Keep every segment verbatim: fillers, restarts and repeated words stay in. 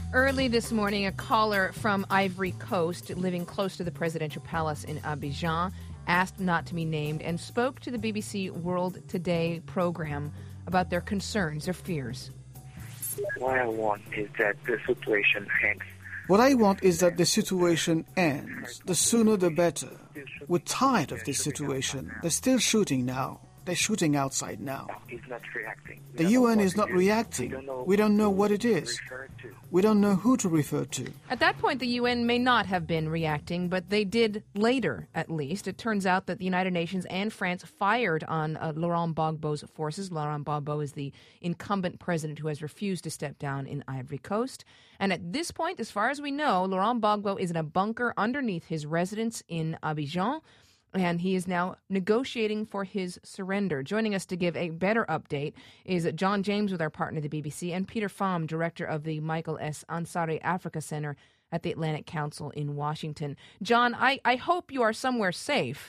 Early this morning, a caller from Ivory Coast, living close to the presidential palace in Abidjan, asked not to be named and spoke to the B B C World Today program about their concerns, their fears. What I want is that the situation ends. What I want is that the situation ends. The sooner the better. We're tired of this situation. They're still shooting now. They're shooting outside now. He's not reacting. The U N is not reacting. We don't know what it is. We don't know who to refer to. At that point, the U N may not have been reacting, but they did later, at least. It turns out that the United Nations and France fired on uh, Laurent Gbagbo's forces. Laurent Gbagbo is the incumbent president who has refused to step down in Ivory Coast. And at this point, as far as we know, Laurent Gbagbo is in a bunker underneath his residence in Abidjan, and he is now negotiating for his surrender. Joining us to give a better update is John James with our partner, the B B C, and Peter Pham, director of the Michael S. Ansari Africa Center at the Atlantic Council in Washington. John, I, I hope you are somewhere safe.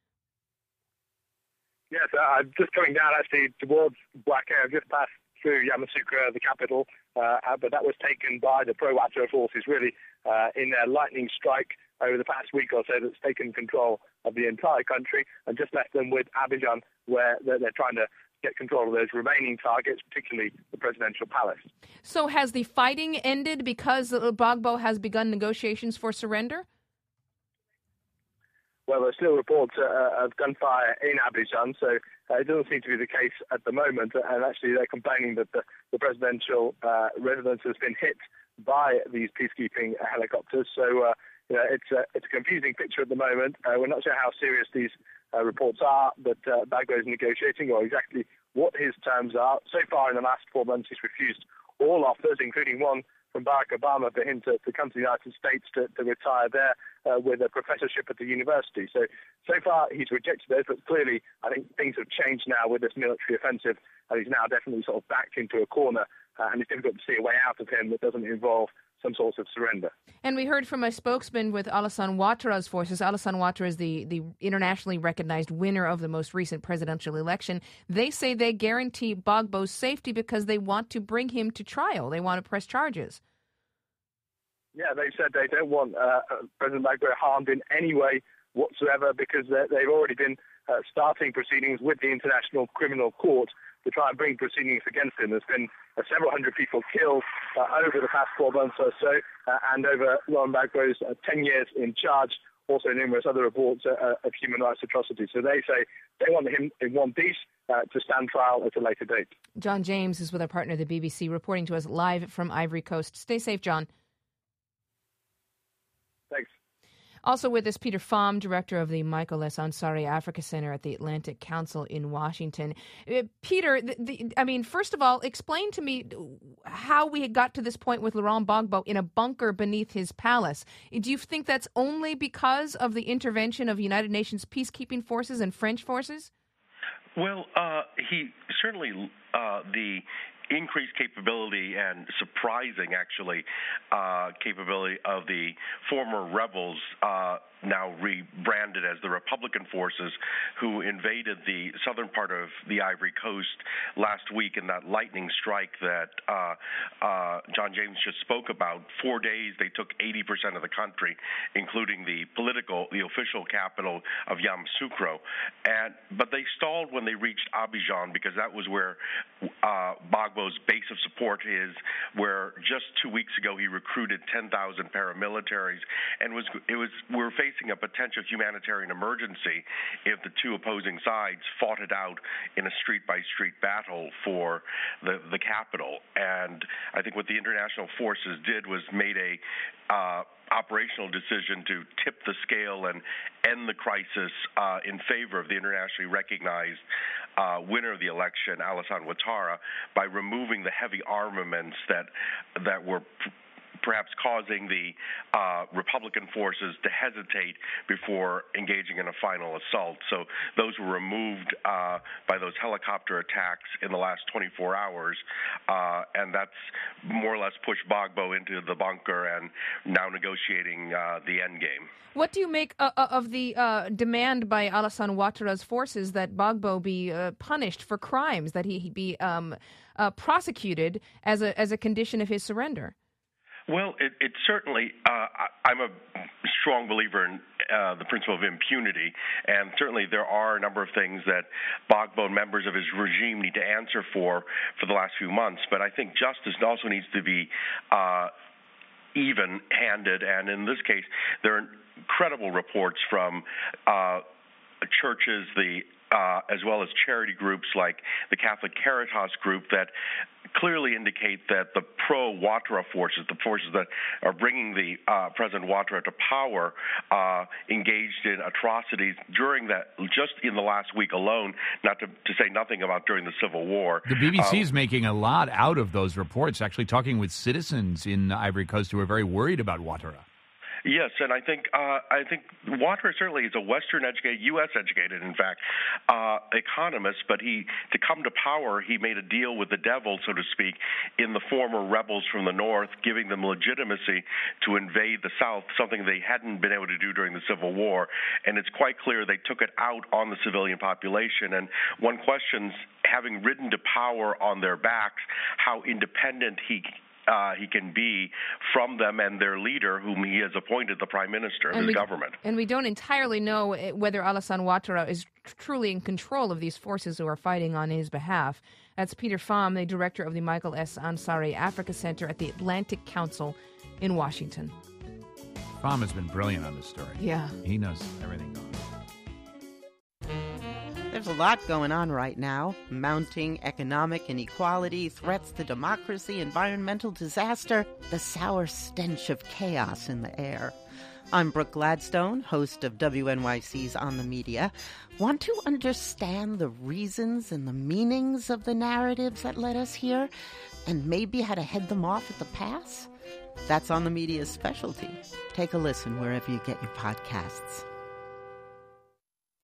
Yes, uh, I'm just coming down actually towards Bouaké. I've just passed through Yamoussoukro, the capital, uh, but that was taken by the pro-Ouattara forces really uh, in their lightning strike over the past week or so that's taken control of the entire country and just left them with Abidjan, where they're, they're trying to get control of those remaining targets, particularly the presidential palace. So has the fighting ended because Gbagbo has begun negotiations for surrender? Well, there's still reports uh, of gunfire in Abidjan, so uh, it doesn't seem to be the case at the moment. And actually, they're complaining that the, the presidential uh, residence has been hit by these peacekeeping helicopters. So uh, you know, it's, a, it's a confusing picture at the moment. Uh, we're not sure how serious these uh, reports are that uh, Gbagbo is negotiating or exactly what his terms are. So far in the last four months, he's refused all offers, including one from Barack Obama for him to, to come to the United States to, to retire there uh, with a professorship at the university. So, so far he's rejected those, but clearly I think things have changed now with this military offensive, and he's now definitely sort of backed into a corner, uh, and it's difficult to see a way out of him that doesn't involve some sort of surrender. And we heard from a spokesman with Alassane Ouattara's forces. Alassane Ouattara is the, the internationally recognized winner of the most recent presidential election. They say they guarantee Gbagbo's safety because they want to bring him to trial. They want to press charges. Yeah, they said they don't want uh, President Gbagbo harmed in any way whatsoever because they've already been uh, starting proceedings with the International Criminal Court to try and bring proceedings against him. There's been uh, several hundred people killed uh, over the past four months or so, uh, and over Laurent Gbagbo's uh, ten years in charge, also numerous other reports uh, of human rights atrocities. So they say they want him in one piece uh, to stand trial at a later date. John James is with our partner, the B B C, reporting to us live from Ivory Coast. Stay safe, John. Thanks. Also with us, Peter Pham, director of the Michael S. Ansari Africa Center at the Atlantic Council in Washington. Uh, Peter, the, the, I mean, first of all, explain to me how we got to this point with Laurent Gbagbo in a bunker beneath his palace. Do you think that's only because of the intervention of United Nations peacekeeping forces and French forces? Well, uh, he certainly uh, the increased capability and surprising, actually, uh, capability of the former rebels, uh, now rebranded as the Republican forces, who invaded the southern part of the Ivory Coast last week in that lightning strike that uh, uh, John James just spoke about. Four days, they took eighty percent of the country, including the political, the official capital of Yamoussoukro. And, but they stalled when they reached Abidjan because that was where uh, Gbagbo's base of support is, where just two weeks ago he recruited ten thousand paramilitaries, and was it was we were facing a potential humanitarian emergency if the two opposing sides fought it out in a street-by-street battle for the the capital. And I think what the international forces did was made a uh, operational decision to tip the scale and end the crisis uh, in favor of the internationally recognized uh, winner of the election, Alassane Ouattara, by removing the heavy armaments that that were P- perhaps causing the uh, Republican forces to hesitate before engaging in a final assault. So those were removed uh, by those helicopter attacks in the last twenty-four hours, uh, and that's more or less pushed Gbagbo into the bunker and now negotiating uh, the end game. What do you make uh, of the uh, demand by Alassane Ouattara's forces that Gbagbo be uh, punished for crimes, that he be um, uh, prosecuted as a as a condition of his surrender? Well, it, it certainly, uh, I'm a strong believer in uh, the principle of impunity, and certainly there are a number of things that Gbagbo and members of his regime need to answer for for the last few months. But I think justice also needs to be uh, even-handed, and in this case, there are incredible reports from uh, churches, the Uh, as well as charity groups like the Catholic Caritas group that clearly indicate that the pro-Ouattara forces, the forces that are bringing the uh, President Ouattara to power, uh, engaged in atrocities during that, just in the last week alone, not to, to say nothing about during the Civil War. The B B C is um, making a lot out of those reports, actually talking with citizens in Ivory Coast who are very worried about Ouattara. Yes, and I think uh, I think Ouattara certainly is a Western-educated, U S-educated, in fact, uh, economist. But he, to come to power, he made a deal with the devil, so to speak, in the former rebels from the north, giving them legitimacy to invade the South, something they hadn't been able to do during the Civil War. And it's quite clear they took it out on the civilian population. And one questions, having ridden to power on their backs, how independent he Uh, he can be from them and their leader, whom he has appointed the prime minister of and his we, government. And we don't entirely know whether Alassane Ouattara is tr- truly in control of these forces who are fighting on his behalf. That's Peter Pham, the director of the Michael S. Ansari Africa Center at the Atlantic Council in Washington. Pham has been brilliant on this story. Yeah. He knows everything going on. There's a lot going on right now. Mounting economic inequality, threats to democracy, environmental disaster, the sour stench of chaos in the air. I'm Brooke Gladstone, host of W N Y C's On the Media. Want to understand the reasons and the meanings of the narratives that led us here, and maybe how to head them off at the pass? That's On the Media's specialty. Take a listen wherever you get your podcasts.